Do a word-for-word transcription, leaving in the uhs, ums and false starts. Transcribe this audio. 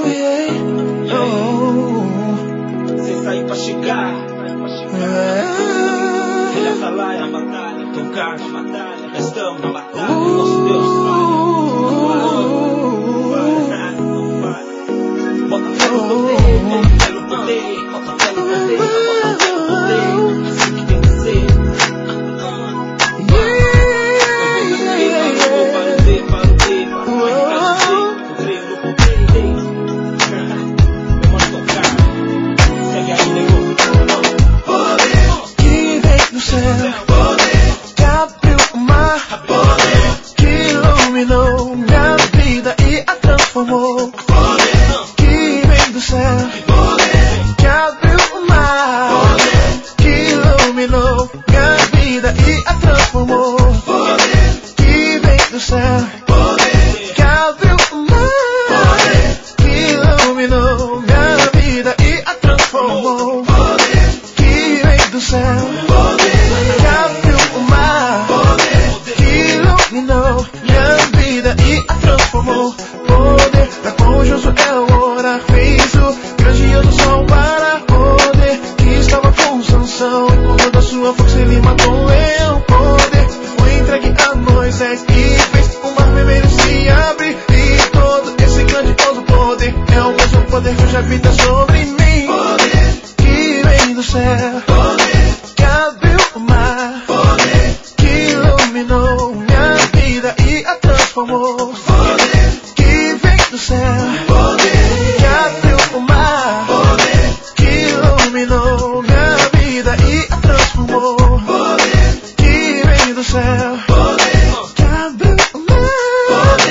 Sem sair pra chegar. Ele tá lá na batalha, tocar na batalha, estamos na batalha, nosso Deus vai, não vai. Bota fé no poder, bota fé no poder, bota fé no poder, bota fé no poder, assim que tem que ser. Eu vou para o D, para o D, para o D, para o D, eu creio no poder. Eu mando tocar, segue aí, nego. Poder que vem do céu, poder que abriu o mar, poder que iluminou minha vida e a transformou. Que vem do céu, que abriu o mar, que iluminou minha vida e a transformou. Que vem do céu, que abriu o mar, que iluminou minha vida e a transformou. Que vem do céu, que abriu o mar, que iluminou minha vida e a transformou. Poder da conjunção é o orafeito, grandioso som para poder, que estava com Sansão, e por toda a sua força ele matou o leão. Poder foi entregue a Moisés e fez o mar vermelho se abrir, e todo esse grandioso poder é o mesmo poder que hoje habita sobre mim. Que vem do céu, que abriu o mar, que iluminou minha vida e a transformou. Que vem do céu, que abriu o mar, que iluminou minha vida e a transformou. Que vem do céu, que abriu o mar,